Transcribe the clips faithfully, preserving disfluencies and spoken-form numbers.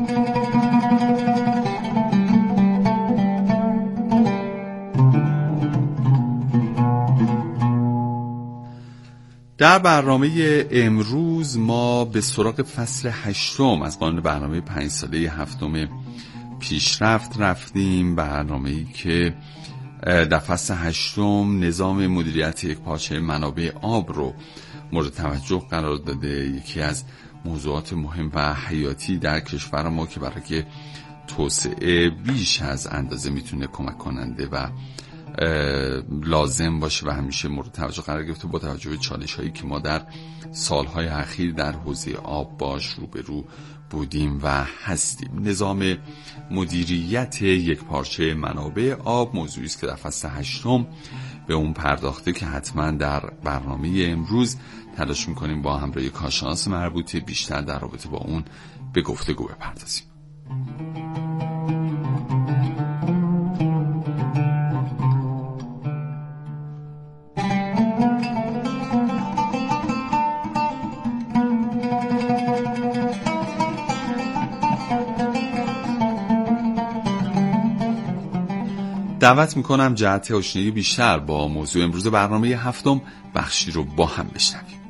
در برنامه امروز ما به سراغ فصل هشتم از قانون برنامه پنج ساله هفتم پیشرفت رفتیم. برنامه‌ای که در فصل هشتم نظام مدیریت یکپارچه منابع آب رو مورد توجه قرار داده. یکی از موضوعات مهم و حیاتی در کشور ما که برای توسعه بیش از اندازه میتونه کمک کننده و لازم باشه و همیشه مورد توجه قرار گرفته با توجه به چالش هایی که ما در سالهای اخیر در حوزه آب باش روبرو بودیم و هستیم. نظام مدیریت یکپارچه منابع آب موضوعی است که در فصل هشتم به اون پرداخته که حتما در برنامه امروز تلاش میکنیم با همراهی کارشناس مربوطه بیشتر در رابطه با اون به گفتگو بپردازیم. دعوت میکنم جهت آشنایی بیشتر با موضوع امروز برنامه هفتم بخشی رو با هم بشنویم.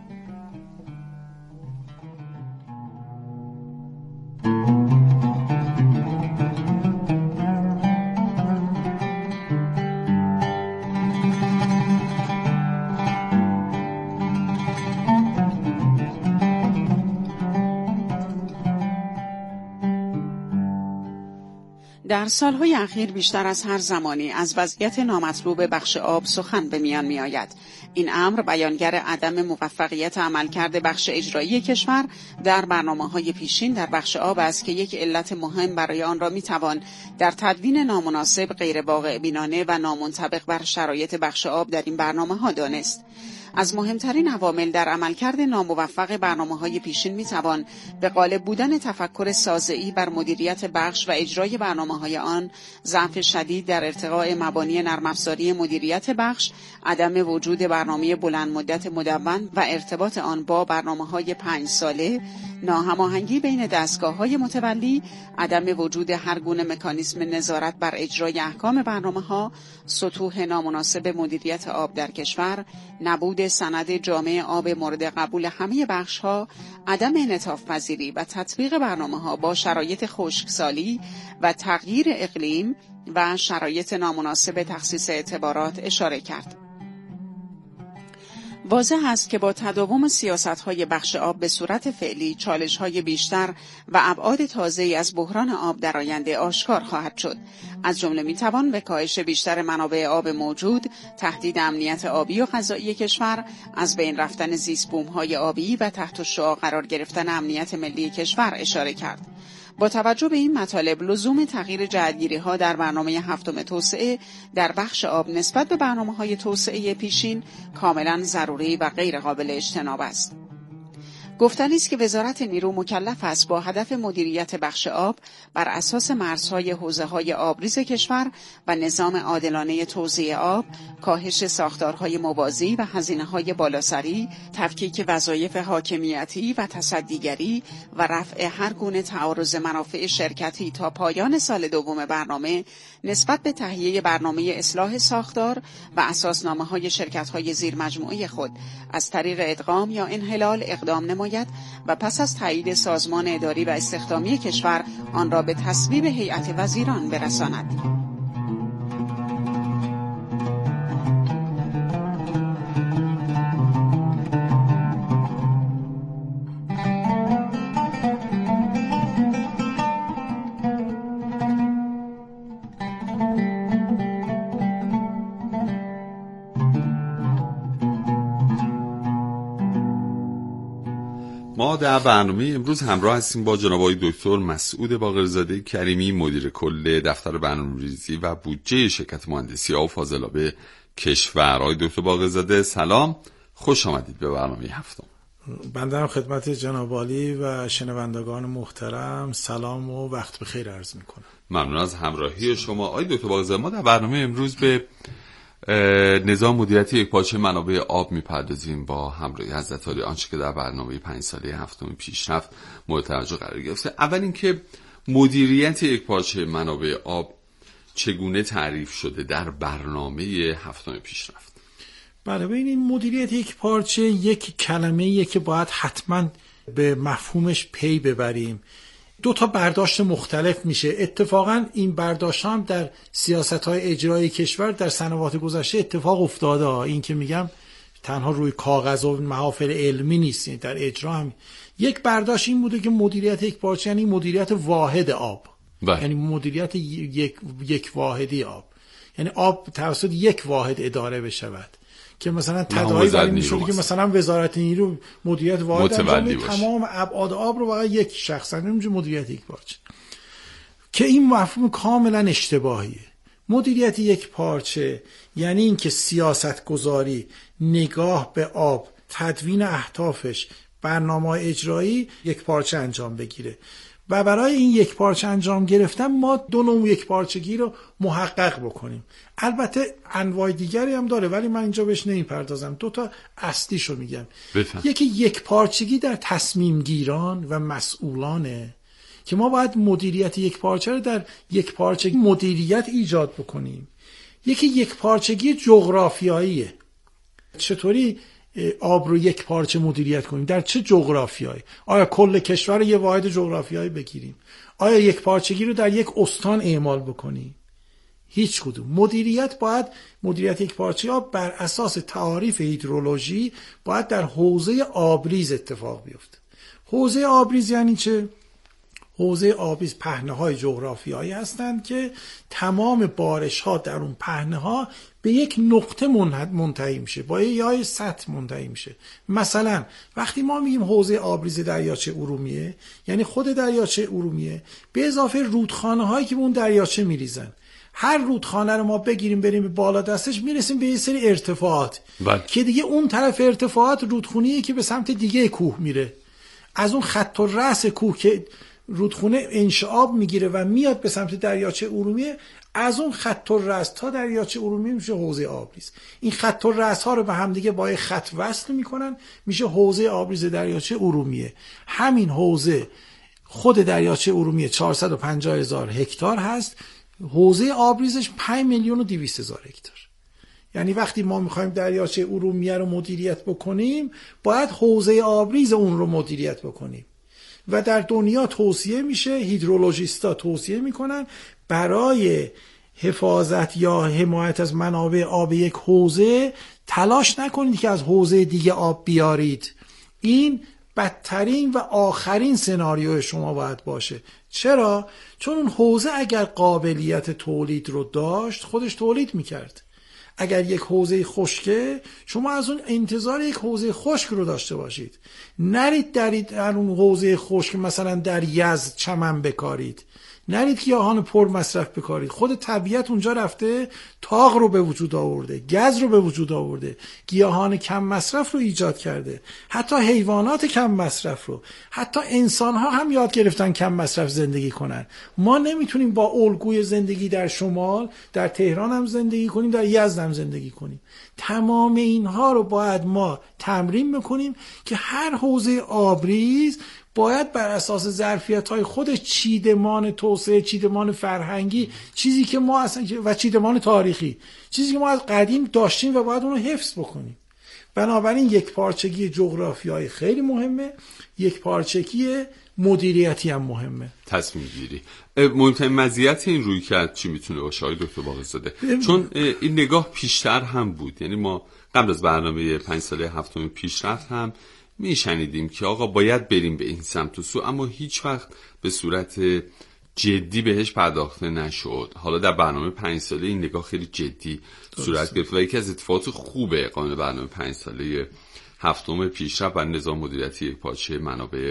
در سالهای اخیر بیشتر از هر زمانی از وضعیت نامطلوب بخش آب سخن به میان می آید. این امر بیانگر عدم موفقیت عملکرد بخش اجرایی کشور در برنامه‌های پیشین در بخش آب است که یک علت مهم برای آن را می توان در تدوین نامناسب، غیر واقع بینانه و نامنطبق بر شرایط بخش آب در این برنامه‌ها دانست. از مهمترین عوامل در عملکرد ناموفق برنامه‌های پیشین می‌توان به غالب بودن تفکر سازه‌ای بر مدیریت بخش و اجرای برنامه‌های آن، ضعف شدید در ارتقاء مبانی نرم‌افزاری مدیریت بخش، عدم وجود برنامه بلند مدت مدون و ارتباط آن با برنامه‌های پنج ساله، ناهماهنگی بین دستگاه‌های متولی، عدم وجود هر گونه مکانیزم نظارت بر اجرای احکام برنامه‌ها، سطوح نامناسب مدیریت آب در کشور، نبود سند جامع آب مورد قبول همه بخش‌ها، عدم انعطاف پذیری و تطبیق برنامه‌ها با شرایط خشکسالی و تغییر اقلیم و شرایط نامناسب تخصیص اعتبارات اشاره کرد. واضح است که با تداوم سیاست‌های بخش آب به صورت فعلی چالش‌های بیشتر و ابعاد تازه‌ای از بحران آب در آینده آشکار خواهد شد. از جمله می‌توان به کاهش بیشتر منابع آب موجود، تهدید امنیت آبی و غذایی کشور، از بین رفتن زیست‌بوم‌های آبی و تحت الشعاع قرار گرفتن امنیت ملی کشور اشاره کرد. با توجه به این مطالب، لزوم تغییر جهت‌گیری‌ها در برنامه هفتم توسعه در بخش آب نسبت به برنامه‌های توسعه پیشین کاملاً ضروری و غیر قابل اجتناب است. گفتنی است که وزارت نیرو مکلف است با هدف مدیریت بخش آب بر اساس مرزهای حوزه‌های آبریز کشور و نظام عادلانه توزیع آب، کاهش ساختارهای موازی و هزینه‌های بالاسری، تفکیک وظایف حاکمیتی و تصدیگری و رفع هر گونه تعارض منافع شرکتی تا پایان سال دوم برنامه نسبت به تهیه برنامه اصلاح ساختار و اساسنامه‌های شرکت‌های زیرمجموعه خود از طریق ادغام یا انحلال اقدام نماید و پس از تایید سازمان اداری و استخدامی کشور آن را به تصویب هیئت وزیران برساند. ما در برنامه امروز همراه هستیم با جناب آقای دکتر مسعود باقرزاده کریمی، مدیر کل دفتر برنامه‌ریزی و بودجه شرکت مهندسی آب فاضلاب کشور. آقای دکتر باقرزاده سلام، خوش آمدید به برنامه هفتم. بنده هم خدمت جناب عالی و شنوندگان محترم سلام و وقت بخیر عرض میکنم. ممنون از همراهی شما. آقای دکتر باقرزاده، ما در برنامه امروز به نظام مدیریت یکپارچه منابع آب میپردازیم با همراهی حضرت عالی، آنچه که در برنامه پنج ساله هفتم پیشرفت مورد توجه قرار گرفته. اول اینکه مدیریت یک پارچه منابع آب چگونه تعریف شده در برنامه هفتم پیشرفت؟ بله، ببینید مدیریت یک پارچه یک کلمه‌ایه که باید حتما به مفهومش پی ببریم. دو تا برداشت مختلف میشه. اتفاقا این برداشت هم در سیاست‌های اجرایی کشور در سنوات گذشته اتفاق افتاده. این که میگم تنها روی کاغذ و محافل علمی نیست، در اجرا هم. یک برداشت این بوده که مدیریت یک پارچه یعنی مدیریت واحد آب، بله. یعنی مدیریت یک یک واحدی آب، یعنی آب توسط یک واحد اداره بشود، که مثلا تداعی برای این شده که مثلا وزارت نیرو مدیریت واحد انجام تمام ابعاد آب رو فقط یک شخص انجام مدیریت یک پارچه، که این مفهوم کاملا اشتباهیه. مدیریت یک پارچه یعنی اینکه سیاست گذاری، نگاه به آب، تدوین اهدافش، برنامه اجرایی یک پارچه انجام بگیره. و برای این یک پارچه انجام گرفتن ما دو نوع یک پارچگی رو محقق بکنیم. البته انواع دیگری هم داره ولی من اینجا بهش نمیپردازم، دو تا اصلیشو میگم. بفهم. یکی یک پارچگی در تصمیم گیران و مسئولانه که ما باید مدیریت یک پارچه رو در یک پارچگی مدیریت ایجاد بکنیم. یکی یک پارچگی جغرافیاییه، چطوری آب رو یک پارچه مدیریت کنیم، در چه جغرافیایی؟ آیا کل کشور رو یه واحد جغرافیایی بگیریم؟ آیا یک پارچگی رو در یک استان اعمال بکنیم؟ هیچ کدوم. مدیریت باید مدیریت یک پارچه آب بر اساس تعاریف هیدرولوژی باید در حوزه آبریز اتفاق بیفته. حوزه آبریز یعنی چه؟ حوزه آبریز پهنه‌های جغرافیایی هستند که تمام بارش‌ها در اون پهنه‌ها به یک نقطه منتهی میشه، با یه سطح منتهی میشه. مثلا وقتی ما میگیم حوزه آبریز دریاچه ارومیه، یعنی خود دریاچه ارومیه به اضافه رودخانه‌هایی که به اون دریاچه میریزن. هر رودخانه رو ما بگیریم بریم به بالا دستش میرسیم به یه سری ارتفاعات بله. که دیگه اون طرف ارتفاعات رودخونه‌ای که به سمت دیگه کوه میره. از اون خط الرأس کوه که رودخونه انشعاب میگیره و میاد به سمت دریاچه ارومیه، از اون خط الرأس تا دریاچه ارومیه میشه حوزه آبریز. این خط الرأس ها رو به هم دیگه با خط وصل میکنن، میشه حوزه آبریز دریاچه ارومیه. همین حوزه خود دریاچه ارومیه چهارصد و پنجاه هزار هکتار هست، حوزه آبریزش پنج میلیون و دویست هزار هکتار. یعنی وقتی ما میخوایم دریاچه ارومیه رو مدیریت بکنیم باید حوزه آبریز اون رو مدیریت بکنیم و در دنیا توصیه میشه، هیدرولوژیستا توصیه میکنن برای حفاظت یا حمایت از منابع آب یک حوزه تلاش نکنید که از حوزه دیگه آب بیارید. این بدترین و آخرین سناریوی شما باید باشه. چرا؟ چون اون حوزه اگر قابلیت تولید رو داشت خودش تولید میکرد. اگر یک حوزه خشکه شما از اون انتظار یک حوزه خشک رو داشته باشید، نرید درید در اون حوزه خشک مثلا در یزد چمن بکارید، نرید گیاهان پر مصرف بکارید. خود طبیعت اونجا رفته تاغ رو به وجود آورده، گز رو به وجود آورده، گیاهان کم مصرف رو ایجاد کرده، حتی حیوانات کم مصرف رو، حتی انسان ها هم یاد گرفتن کم مصرف زندگی کنن. ما نمیتونیم با الگوی زندگی در شمال در تهران هم زندگی کنیم، در یزد هم زندگی کنیم. تمام اینها رو باید ما تمرین بکنیم که هر حوزه آبریز باید بر اساس ظرفیت‌های خودش چیدمان توسعه، چیدمان فرهنگی، چیزی که ما اصلا و چیدمان تاریخی، چیزی که ما از قدیم داشتیم و باید اون رو حفظ بکنیم. بنابراین یک پارچگی جغرافیایی خیلی مهمه، یک پارچگی مدیریتی هم مهمه. تصمیم گیری مهمترین مزیت این رویکرد چی میتونه باشه آقای دکتر باقرزاده؟ چون این نگاه پیشتر هم بود، یعنی ما قبل از برنامه پنج ساله هفتم پیشرفت هم میشنیدیم که آقا باید بریم به این سمت و سو، اما هیچ وقت به صورت جدی بهش پرداخته نشد. حالا در برنامه پنج ساله این نگاه خیلی جدی صورت گرفت و یکی از اتفاقات خوبه قانون برنامه پنج ساله هفتم پیشرفت بر نظام مدیریتی یک پارچه منابع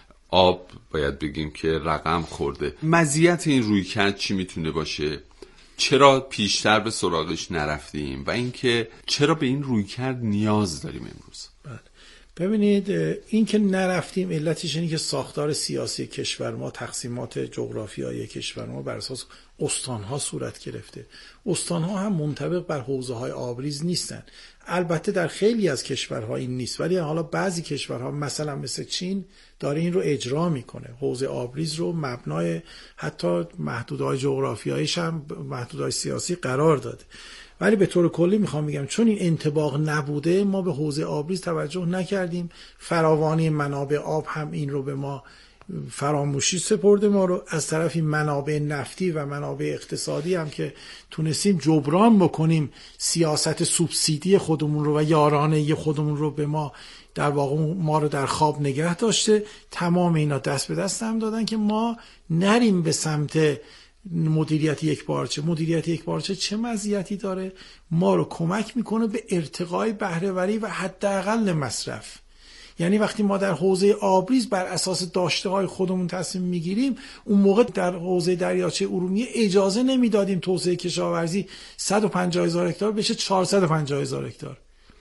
آب باید بگیم که رقم خورده. مزیت این رویکرد چی میتونه باشه؟ چرا پیشتر به سراغش نرفتیم و اینکه چرا به این رویکرد نیاز داریم امروز؟ بله. ببینید این که نرفتیم علتش اینه که ساختار سیاسی کشور ما، تقسیمات جغرافیایی کشور ما بر اساس استان‌ها صورت گرفته. استان‌ها هم منطبق بر حوزه‌های آبریز نیستن. البته در خیلی از کشورها این نیست، ولی حالا بعضی کشورها مثلا مثل چین داره این رو اجرا میکنه، حوض آبریز رو مبنای حتی محدودهای جغرافیاییش هم محدودهای سیاسی قرار داده. ولی به طور کلی میخوام بگم چون این انطباق نبوده ما به حوض آبریز توجه نکردیم. فراوانی منابع آب هم این رو به ما فراموشی سپرده. ما رو از طرفی منابع نفتی و منابع اقتصادی هم که تونستیم جبران بکنیم سیاست سوبسیدی خودمون رو و یارانه خودمون رو به ما در واقع ما رو در خواب نگه داشته. تمام اینا دست به دست هم دادن که ما نریم به سمت مدیریت یک پارچه. مدیریت یک پارچه چه مزیتی داره؟ ما رو کمک میکنه به ارتقای بهره‌وری و حداقل مصرف. یعنی وقتی ما در حوزه آبریز بر اساس داشته‌های خودمون تصمیم میگیریم، اون موقع در حوزه دریاچه ارومیه اجازه نمیدادیم توسعه کشاورزی صد و پنجاه هزار هکتار بشه چهارصد و پنجاه هزار هکتار.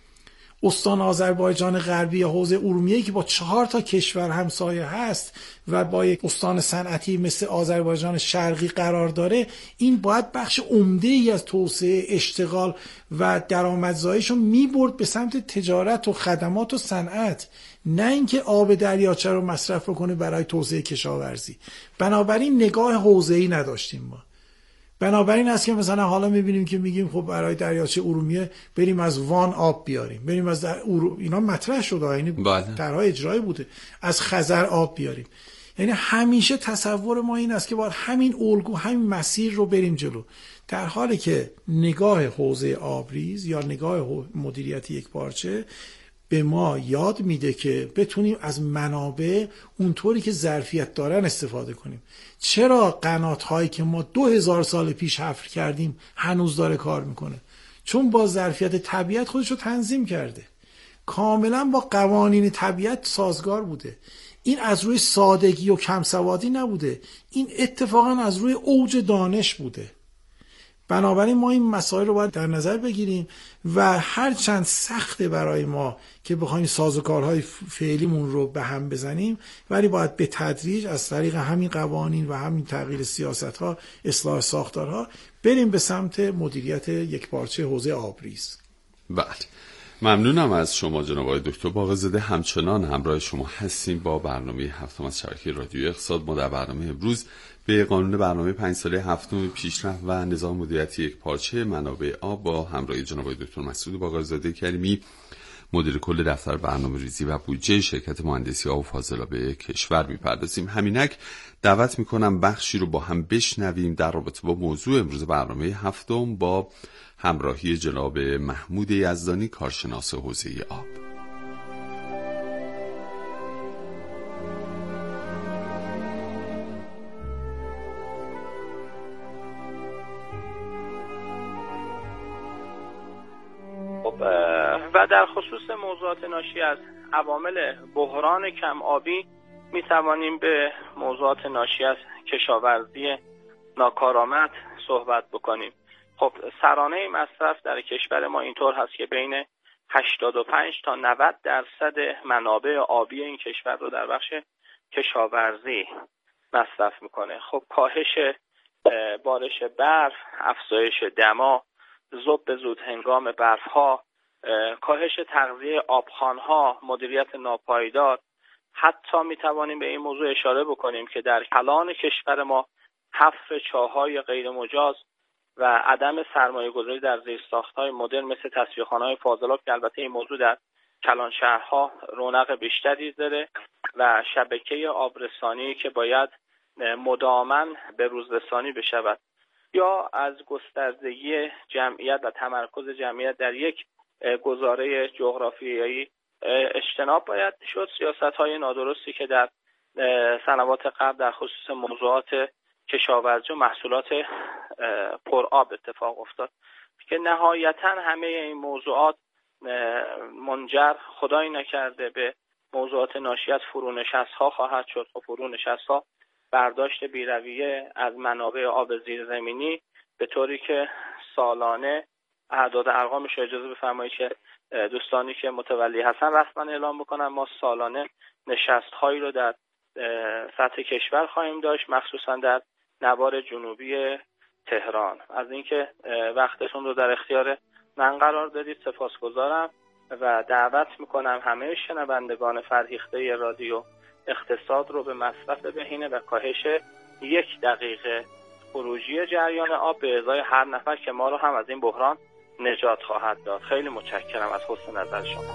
استان آذربایجان غربی یا حوزه ارومیه که با چهار تا کشور همسایه هست و با یک استان صنعتی مثل آذربایجان شرقی قرار داره، این باید بخش عمده‌ای از توسعه، اشتغال و درآمدزاییش رو میبرد به سمت تجارت و خدمات و صنعت، نه اینکه آب دریاچه رو مصرف بکنه برای توسعه کشاورزی. بنابراین نگاه حوزه‌ای نداشتیم ما. بنابراین است که مثلا حالا میبینیم که میگیم خب برای دریاچه ارومیه بریم از وان آب بیاریم، بریم از ارو... اینا مطرح شده، یعنی طرح اجرایی بوده، از خزر آب بیاریم. یعنی همیشه تصور ما این است که باید همین الگو، همین مسیر رو بریم جلو، در حالی که نگاه حوزه آبریز یا نگاه مدیریت یک پارچه به ما یاد میده که بتونیم از منابع اونطوری که ظرفیت دارن استفاده کنیم. چرا قنات هایی که ما دو هزار سال پیش حفر کردیم هنوز داره کار میکنه؟ چون با ظرفیت طبیعت خودش رو تنظیم کرده، کاملا با قوانین طبیعت سازگار بوده. این از روی سادگی و کم سوادی نبوده، این اتفاقا از روی اوج دانش بوده. بنابراین ما این مسائل رو باید در نظر بگیریم و هر چند سخته برای ما که بخوایم سازوکارهای فعلیمون رو به هم بزنیم، ولی باید به تدریج از طریق همین قوانین و همین تغییر سیاست‌ها، اصلاح ساختارها بریم به سمت مدیریت یکپارچه حوزه آبریز. بله، ممنونم از شما جناب آقای دکتر باقرزاده. همچنان همراه شما هستیم با برنامه هفتم از شبکه رادیو اقتصاد. ما در برنامه امروز به قانون برنامه پنج ساله هفتم پیشرفت و نظام مدیریت یک پارچه منابع آب با همراهی جناب آقای دکتر مسعود باقرزاده کریمی، مدیر کل دفتر برنامه‌ریزی و بودجه شرکت مهندسی آب و فاضلاب کشور می‌پردازیم. همینک دعوت می‌کنم بخشی رو با هم بشنویم در رابطه با موضوع امروز برنامه هفتم با همراهی جناب محمود یزدانی، کارشناس حوزه آب. و در خصوص موضوعات ناشی از عوامل بحران کم آبی می توانیم به موضوعات ناشی از کشاورزی ناکارآمد صحبت بکنیم. خب سرانه مصرف در کشور ما اینطور هست که بین هشتاد و پنج تا نود درصد منابع آبی این کشور رو در بخش کشاورزی مصرف میکنه. خب کاهش بارش برف، افزایش دما، ذوب زود هنگام برفها، کاهش تغذیه آبخوان‌ها، مدیریت ناپایدار، حتی میتوانیم به این موضوع اشاره بکنیم که در کلان کشور ما حفر چاه‌های غیر مجاز و عدم سرمایه‌گذاری در زیرساخت‌های مدرن مثل تصفیه‌خانه‌های فاضلاب که البته این موضوع در کلان شهرها رونق بیشتری داره و شبکه آبرسانی که باید مداوماً به روزرسانی بشود، یا از گستردگی جمعیت و تمرکز جمعیت در یک گزاره جغرافیایی اجتناب باید شد. سیاست‌های نادرستی که در سنوات قبل در خصوص موضوعات کشاورزی و محصولات پرآب اتفاق افتاد که نهایتاً همه این موضوعات منجر خدای نکرده به موضوعات ناشی از فرونشست‌ها خواهد شد. و فرونشست‌ها برداشت بی‌رویه از منابع آب زیرزمینی به طوری که سالانه اعداد ارقامش اجازه بفرمایید که دوستانی که متولی هستن رسما اعلام بکنن، ما سالانه نشست‌هایی رو در سطح کشور خواهیم داشت، مخصوصا در نوار جنوبی تهران. از اینکه وقتتون رو در اختیار من قرار دادید سپاسگزارم و دعوت میکنم همه شنوندگان فرهیخته رادیو اقتصاد رو به مصرف بهینه و کاهش یک دقیقه خروجی جریان آب به ازای هر نفر که ما رو هم از این بحران نجات خواهد داد. خیلی متشکرم از حسن نظر شما.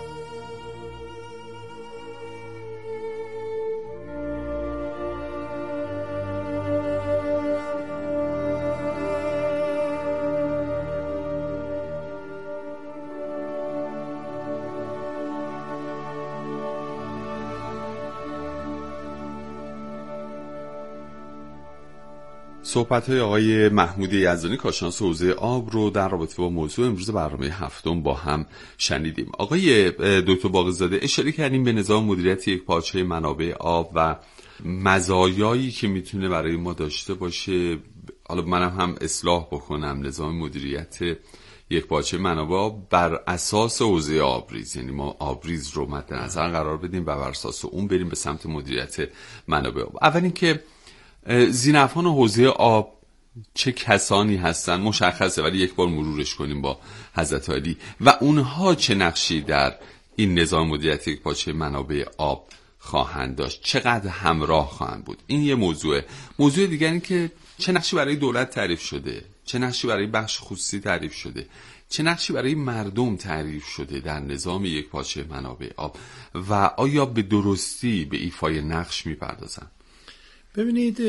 صحبت‌های آقای محمود یزدانی کارشناس حوزه آب رو در رابطه با موضوع امروز برنامه هفتم با هم شنیدیم. آقای دکتر باقرزاده اشاره کردیم به نظام مدیریت یکپارچه منابع آب و مزایایی که میتونه برای ما داشته باشه. حالا منم هم اصلاح بکنم، نظام مدیریت یکپارچه منابع آب بر اساس حوزه آبریز، یعنی ما آبریز رو مد نظر قرار بدیم و بر اساس اون بریم به سمت مدیریت منابع آب. اول اینکه ذی‌نفعان حوزه آب چه کسانی هستن مشخصه، ولی یک بار مرورش کنیم با حضرت عالی و اونها چه نقشی در این نظام مدیریت یکپارچه منابع آب خواهند داشت، چقدر همراه خواهند بود. این یه موضوعه. موضوع دیگر این که چه نقشی برای دولت تعریف شده، چه نقشی برای بخش خصوصی تعریف شده، چه نقشی برای مردم تعریف شده در نظام یکپارچه منابع آب و آیا به درستی به ایفای نقش میپردازن؟ ببینید،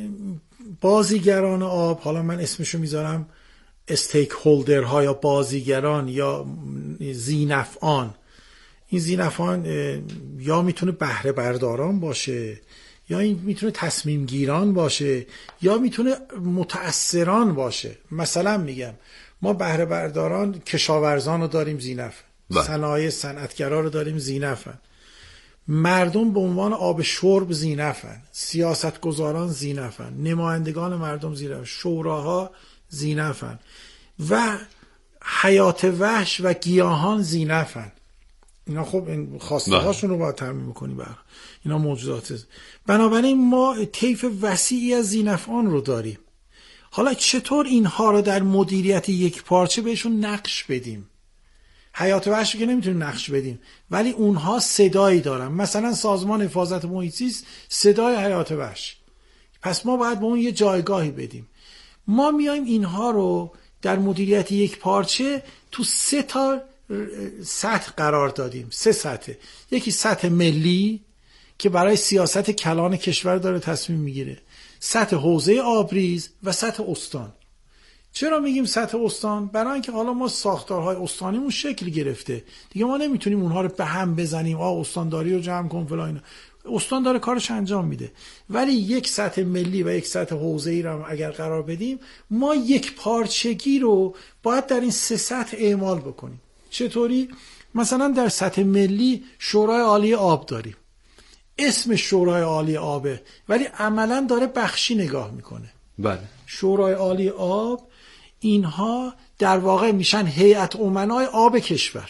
بازیگران آب، حالا من اسمشو میذارم استیک هولدرها یا بازیگران یا ذی‌نفعان. این ذی‌نفعان یا میتونه بهره برداران باشه، یا این میتونه تصمیم گیران باشه، یا میتونه متأثران باشه. مثلا میگم ما بهره برداران کشاورزان رو داریم ذی‌نفع، صنایع صنعتگرا رو داریم ذی‌نفع، مردم به عنوان آب شرب ذی‌نفعن، سیاستگزاران ذی‌نفعن، نمایندگان مردم ذی‌نفعن، شوراها ذی‌نفعن و حیات وحش و گیاهان ذی‌نفعن. اینا خب این خواسته هاشون رو باید تامین می‌کنی. برای اینا موجودات، بنابراین ما طیف وسیعی از ذی‌نفعان رو داریم. حالا چطور اینها رو در مدیریت یک پارچه بهشون نقش بدیم؟ حیات وحش که نمیتونیم نقش بدیم، ولی اونها صدایی دارن. مثلا سازمان حفاظت محیط زیست صدای حیات وحش، پس ما باید به اون یه جایگاهی بدیم. ما میایم اینها رو در مدیریت یک پارچه تو سه تا سطح قرار دادیم. سه سطح. یکی سطح ملی که برای سیاست کلان کشور داره تصمیم میگیره، سطح حوزه آبریز و سطح استان. چرا میگیم سطح استان؟ برای اینکه حالا ما ساختارهای استانیمون شکل گرفته دیگه، ما نمیتونیم اونها رو به هم بزنیم آ استانداری رو جمع کن فلان اینا. استان داره کارش انجام میده، ولی یک سطح ملی و یک سطح حوزه‌ای رو اگر قرار بدیم، ما یک پارچگی رو باید در این سه سطح اعمال بکنیم. چطوری؟ مثلا در سطح ملی شورای عالی آب داریم، اسم شورای عالی آبه ولی عملا داره بخشی نگاه میکنه. بله. شورای عالی آب اینها در واقع میشن هیئت امنای آب کشور.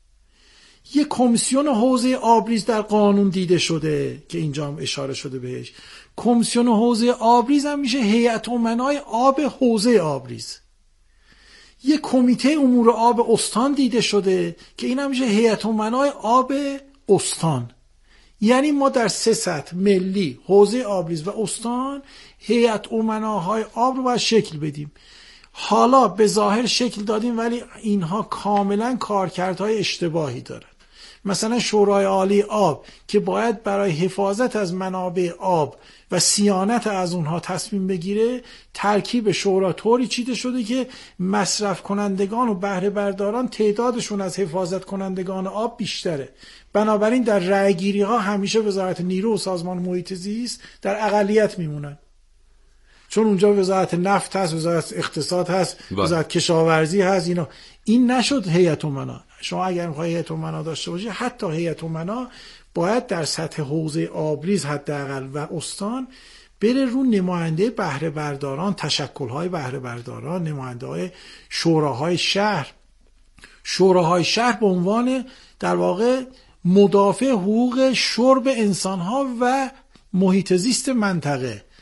یک کمیسیون حوزه آبریز در قانون دیده شده که اینجا هم اشاره شده بهش. کمیسیون حوزه آبریز هم میشه هیئت امنای آب حوزه آبریز. یک کمیته امور آب استان دیده شده که این هم میشه هیئت امنای آب استان. یعنی ما در سه سطح ملی، حوزه آبریز و استان هیئت امناهای آب رو باید شکل بدیم. حالا به ظاهر شکل دادیم ولی اینها کاملا کارکردهای اشتباهی دارن. مثلا شورای عالی آب که باید برای حفاظت از منابع آب و صیانت از اونها تصمیم بگیره، ترکیب شورا طوری چیده شده که مصرف کنندگان و بهره برداران تعدادشون از حفاظت کنندگان آب بیشتره. بنابراین در رأی‌گیری ها همیشه وزارت نیرو و سازمان محیط زیست در اقلیت میمونن، چون اونجا وزارت نفت هست، وزارت اقتصاد هست، وزارت کشاورزی هست. اینا این نشد هیئت امنا. شما اگر می‌خواید هیئت امنا داشته باشید، حتی هیئت امنا باید در سطح حوزه آبریز حداقل و استان بره رو نماینده بهره برداران، تشکل‌های بهره برداران، نماینده‌های شوراهای شهر. شوراهای شهر به عنوان در واقع مدافع حقوق شرب انسان‌ها و محیط زیست منطقه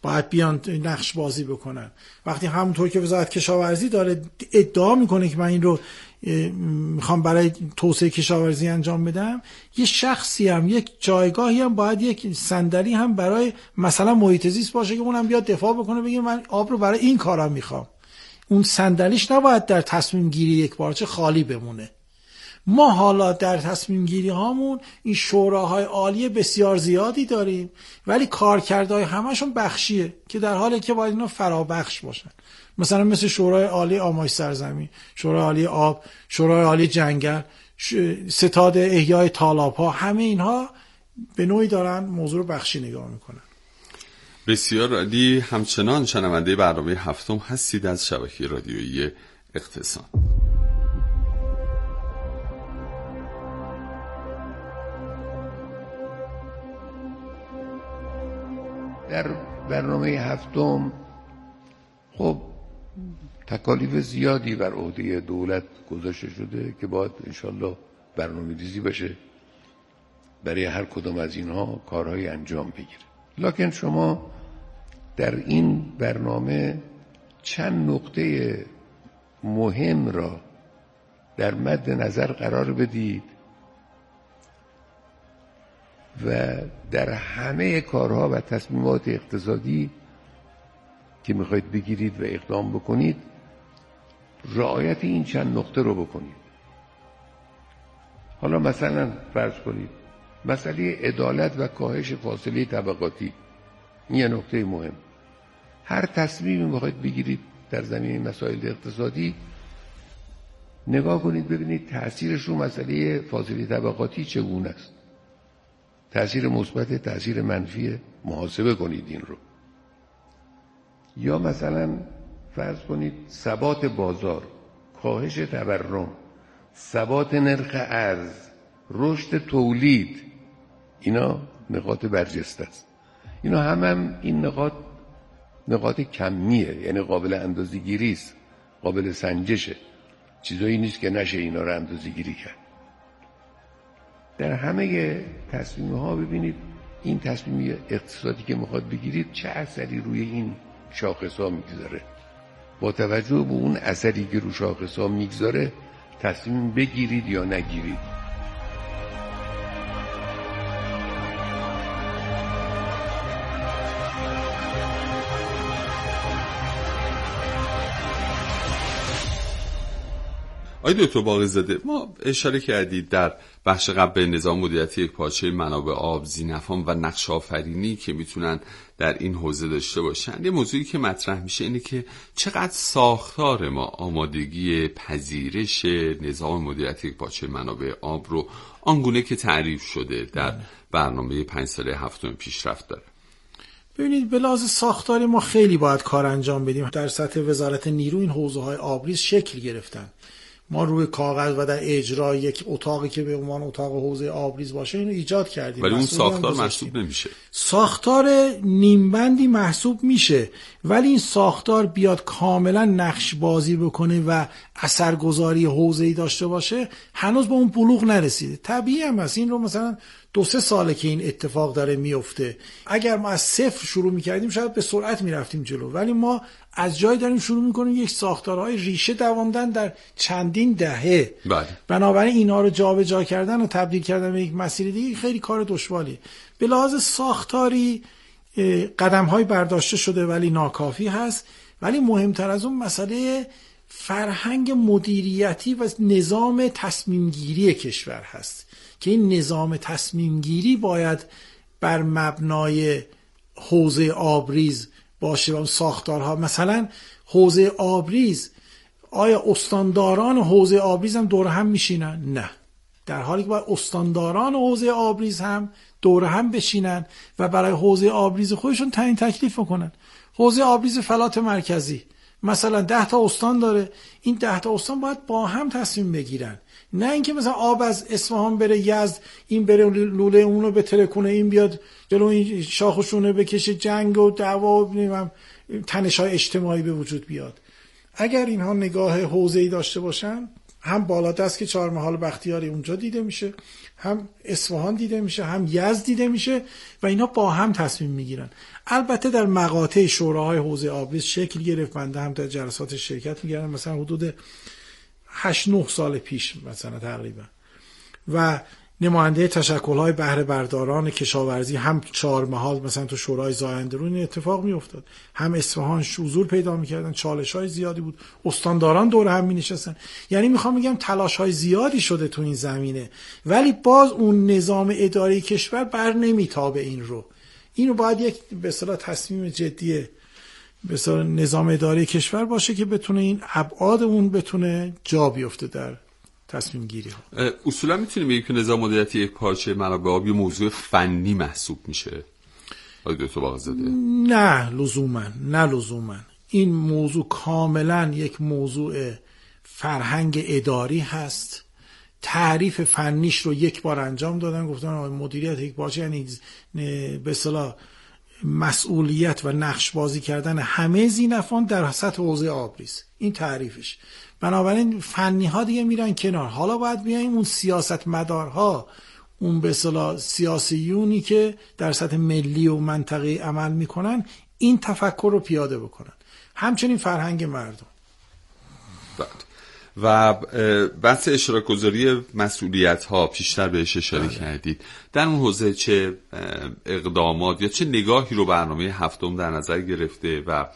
باید بیان نقش بازی بکنن. وقتی همونطور که وزارت کشاورزی داره ادعا میکنه که من این رو میخوام برای توسعه کشاورزی انجام بدم، یه شخصی هم یک جایگاهی هم باید یک صندلی هم برای مثلا محیط زیست باشه که اونم بیاد دفاع بکنه بگه من آب رو برای این کارا میخوام. اون صندلیش نباید در تصمیم گیری یک پارچه خالی بمونه. ما حالا در تصمیم گیری هامون این شوراهای عالی بسیار زیادی داریم، ولی کارکردهای همشون بخشیه که در حالی که باید اینا فرابخش باشن. مثلا مثل شورای عالی آمایش سرزمین، شورای عالی آب، شورای عالی جنگل، ستاد احیای تالاب‌ها، همه اینها به نوعی دارن موضوع رو بخشی نگاه میکنن. بسیار عالی. همچنان شنونده برنامه هفتم هستید از شبکه رادیویی اقتصاد. در برنامه هفتم خب تکالیف زیادی بر عهده دولت گذاشته شده که باید انشالله برنامه ریزی بشه برای هر کدام از اینها کارهای انجام بگیره. لکن شما در این برنامه چند نقطه مهم را در مد نظر قرار بدید و در همه کارها و تصمیمات اقتصادی که میخواید بگیرید و اقدام بکنید رعایت این چند نقطه رو بکنید. حالا مثلا فرض کنید مسئله عدالت و کاهش فاصله طبقاتی، این یه نقطه مهم. هر تصمیمی میخواید بگیرید در زمینه مسائل اقتصادی نگاه کنید ببینید تأثیرش رو مسئله فاصله طبقاتی چگونه است، تأثیر مثبت، تأثیر منفی، محاسبه کنید این رو. یا مثلا فرض کنید ثبات بازار، کاهش تورم، ثبات نرخ ارز، رشد تولید، اینا نقاط برجسته است. اینا هم, هم این نقاط نقاط کمیه، یعنی قابل اندازه‌گیری است، قابل سنجشه، چیزایی نیست که نشه اینا رو اندازه‌گیری کرد. در همه تصمیم ها ببینید این تصمیم اقتصادی که میخواد بگیرید چه اثری روی این شاخص ها میگذاره. با توجه به اون اثری که رو شاخص ها میگذاره تصمیم بگیرید یا نگیرید. آقای دکتر باقرزاده، ما اشاره کردید در بخش قبل به نظام مدیریتی یک پارچه منابع آب، ذی‌نفعان و نقش آفرینی که میتونن در این حوزه داشته باشن. یه موضوعی که مطرح میشه اینه که چقدر ساختار ما آمادگی پذیرش نظام مدیریتی یک پارچه منابع آب رو آنگونه که تعریف شده در برنامه پنج ساله هفتم پیشرفت داره. ببینید به لحاظ ساختاری ما خیلی باید کار انجام بدیم. در سطح وزارت نیرو این حوزه‌های آبریز شکل گرفتن. ما روی کاغذ و در اجرا یک اتاقی که به عنوان اتاق حوزه آبریز باشه اینو ایجاد کردیم، ولی اون ساختار محسوب نمیشه. ساختار نیمبندی محسوب میشه، ولی این ساختار بیاد کاملا نقش بازی بکنه و اثرگذاری حوزه‌ای داشته باشه هنوز به اون بلوغ نرسیده. طبیعی هم هست این رو مثلا دو سه ساله که این اتفاق داره میفته. اگر ما از صفر شروع میکردیم شاید به سرعت میرفتیم جلو، ولی ما از جای داریم شروع میکنیم یک ساختارهای ریشه دواندن در چندین دهه. بله. بنابراین اینا رو جابجا کردن و تبدیل کردن به یک مسیر دیگه خیلی کار دشواریه. به لحاظ ساختاری قدم‌های برداشته شده ولی ناکافی هست. ولی مهمتر از اون مسئله فرهنگ مدیریتی و نظام تصمیم گیری کشور هست که این نظام تصمیم گیری باید بر مبنای حوزه آبریز باشه و ساختارها. مثلا حوزه آبریز، آیا استانداران حوزه آبریز هم دور هم میشینن؟ نه، در حالی که باید استانداران حوزه آبریز هم دور هم بشینن و برای حوزه آبریز خودشون تعیین تکلیف کنن. حوزه آبریز فلات مرکزی مثلا ده تا استان داره، این ده تا استان باید با هم تصمیم بگیرن، نه اینکه مثلا آب از اصفهان بره یزد، این بره لوله اونو بتره کنه، این بیاد جلو این شاخشونه بکشه، جنگ و دعوا و تنش‌های اجتماعی به وجود بیاد. اگر اینها نگاه حوزه‌ای داشته باشن هم بالادست که چهارمحال بختیاری اونجا دیده میشه، هم اصفهان دیده میشه، هم یزد دیده میشه و اینا با هم تصمیم میگیرن. البته در مقاطع شوراهای حوزه آبریز شکل گرفت، بنده هم در جلسات شرکت میگردم، مثلا حدود هشت نه سال پیش مثلا تقریبا، و نماینده تشکل‌های بهره برداران کشاورزی هم چهارمحال مثلا تو شورای زایندرون اتفاق میافتاد، هم اصفهان حضور پیدا میکردن، چالش‌های زیادی بود، استانداران دور هم می‌نشستن. یعنی میخوام بگم تلاش‌های زیادی شده تو این زمینه، ولی باز اون نظام اداری کشور بر نمیتابه این رو. اینو باید یک به اصطلاح تصمیم جدیه به اصطلاح نظام اداری کشور باشه که بتونه این ابعاد اون بتونه جا بیفته در تصمیم گیری ها. اصولا میتونیم بگیم که نظام مدیریتی یک پارچه منابع آب یه موضوع فنی محسوب میشه؟ آقای دکتر باقرزاده؟ نه لزوما، نه لزوما. این موضوع کاملا یک موضوع فرهنگ اداری هست. تعریف فنیش رو یک بار انجام دادن، گفتن مدیریت یک پارچه یعنی به اصطلاح مسئولیت و نقش بازی کردن همه ذینفعان در سطح حوزه آبریز. این تعریفش. بنابراین فنی ها دیگه میرن کنار. حالا باید بیایم اون سیاست مدارها، اون به اصطلاح سیاسیونی که در سطح ملی و منطقه‌ای عمل میکنن، این تفکر رو پیاده بکنن. همچنین فرهنگ مردم. و بحث اشتراک گذاری مسئولیت ها پیشتر بهش اشاره کردید. در اون حوزه چه اقدامات یا چه نگاهی رو برنامه هفتم در نظر گرفته و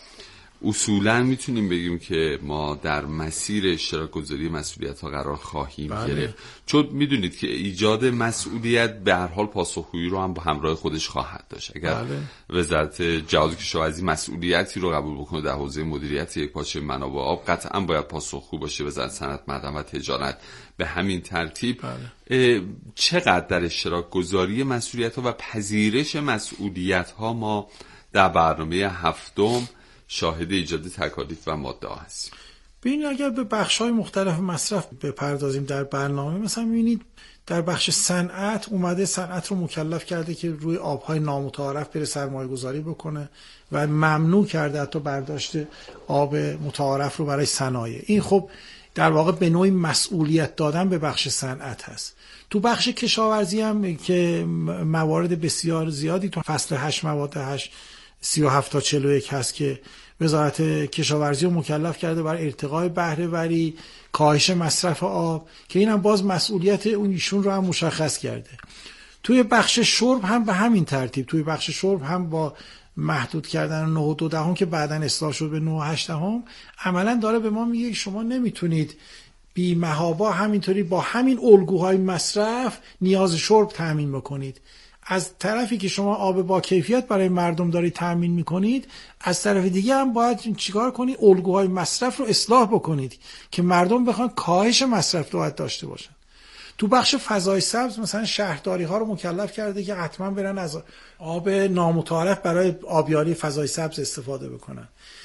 اصولا میتونیم بگیم که ما در مسیر اشتراک گذاری مسئولیت ها قرار خواهیم بله. گرفت؟ چون میدونید که ایجاد مسئولیت به هر حال پاسخگویی رو هم با همراه خودش خواهد داشت. اگر بله. وزارت جهاد و کشاورزی مسئولیتی رو قبول بکنه در حوزه مدیریت یک پارچه منابع آب، قطعا باید پاسخگو باشه. وزارت صنعت، معدن و تجارت به همین ترتیب. بله. چقدر در اشتراک گذاری مسئولیت ها و پذیرش مسئولیت ها ما در برنامه هفتم شاهد ایجاد تکالیف و ماده ها هستیم؟ ببینید اگر به بخش‌های مختلف مصرف بپردازیم در برنامه، مثلا می‌بینید در بخش صنعت اومده صنعت رو مکلف کرده که روی آب‌های نامتعارف بره سرمایه‌گذاری بکنه و ممنوع کرده حتی برداشت آب متعارف رو برای صنایع. این خب در واقع به نوعی مسئولیت دادن به بخش صنعت هست. تو بخش کشاورزی هم که موارد بسیار زیادی تو فصل هشت مواد هشت سی و هفت تا چهل و یک هست که وزارت کشاورزی رو مکلف کرده بر ارتقای بهره وری، کاهش مصرف آب، که این هم باز مسئولیت اون ایشون رو هم مشخص کرده. توی بخش شرب هم به همین ترتیب، توی بخش شرب هم با محدود کردن نه و دو دهم که بعداً اصلاح شد به نه و هشت دهم، عملاً داره به ما میگه شما نمیتونید بی محابا همینطوری با همین الگوهای مصرف نیاز شرب تامین بکنید. از طرفی که شما آب با کیفیت برای مردم دارید تامین میکنید، از طرف دیگه هم باید چیکار کنید؟ الگوهای مصرف رو اصلاح بکنید که مردم بخوان کاهش مصرف رو داشته باشن. تو بخش فضای سبز مثلا شهرداری ها رو مکلف کرده که حتما برن از آب نامتعارف برای آبیاری فضای سبز استفاده بکنن.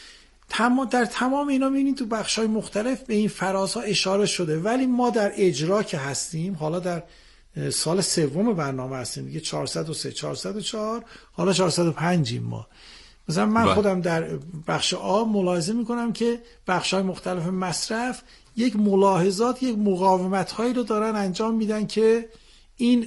تمام در تمام اینا میبینید تو بخش‌های مختلف به این فرازها اشاره شده، ولی ما در اجرا که هستیم، حالا در سال سوم برنامه هستیم دیگه، چهارصد و سه چهارصد و چهار، حالا چهارصد و پنج ما. مثلا من با. خودم در بخش آب ملاحظه میکنم که بخش‌های مختلف مصرف یک ملاحظات، یک مقاومت‌هایی رو دارن انجام میدن که این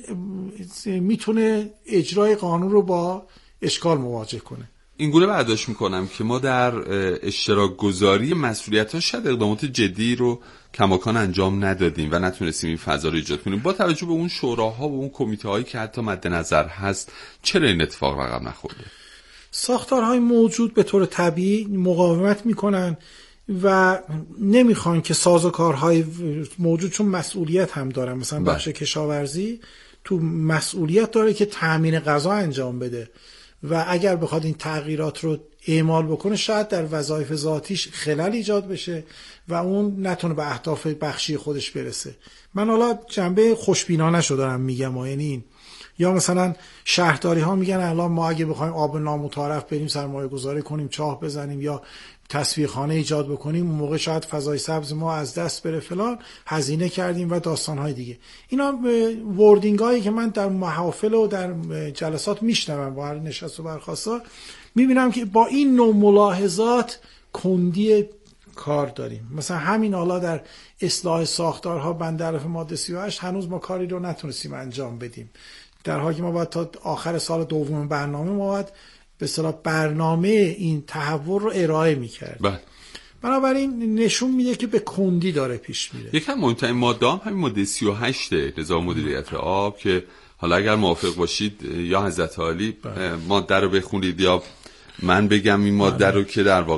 میتونه اجرای قانون رو با اشکال مواجه کنه. این گونه برداشت میکنم که ما در اشتراک گذاری مسئولیت ها شاید اقدامات جدی رو کماکان انجام ندادیم و نتونستیم این فضا رو ایجاد کنیم. با توجه به اون شوراها و اون کمیته هایی که حتی مد نظر هست، چرا این اتفاق رقم نخورده؟ ساختارهای موجود به طور طبیعی مقاومت میکنن و نمیخوان که سازوکارهای موجود، چون مسئولیت هم دارن، مثلا بخش کشاورزی تو مسئولیت داره که تامین غذا انجام بده و اگر بخواد این تغییرات رو اعمال بکنه شاید در وظایف ذاتیش خلل ایجاد بشه و اون نتونه به اهداف بخشی خودش برسه. من حالا جنبه خوشبینانه رو دارم میگم، یعنی این یا مثلا شهرداری ها میگن الان ما اگه بخوایم آب نامتعارف بریم سرمایه گذاری کنیم، چاه بزنیم یا تصفیه خانه ایجاد بکنیم، اون موقع شاید فضای سبز ما از دست بره، فلان هزینه کردیم و داستانهای دیگه. اینا وردینگ هایی که من در محافل و در جلسات میشنوم با هر نشست و برخاستا، میبینم که با این نوع ملاحظات کندی کار داریم. مثلا همین حالا در اصلاح ساختارها بندرف ماده سی و هشت هنوز ما کاری رو نتونستیم انجام بدیم، در حالی که ما باید تا آخر سال دوم برنامه ما باید به اصطلاح برنامه این تحول رو ارائه میکرد. بله. بنابراین نشون میده که به کندی داره پیش میره. یکم مهمترین ماده هم همین ماده سی و هشت نظام مدیریت آب که حالا اگر موافق باشید یا حضرت عالی ماده رو بخونید یا من بگم این ماده رو که در واقع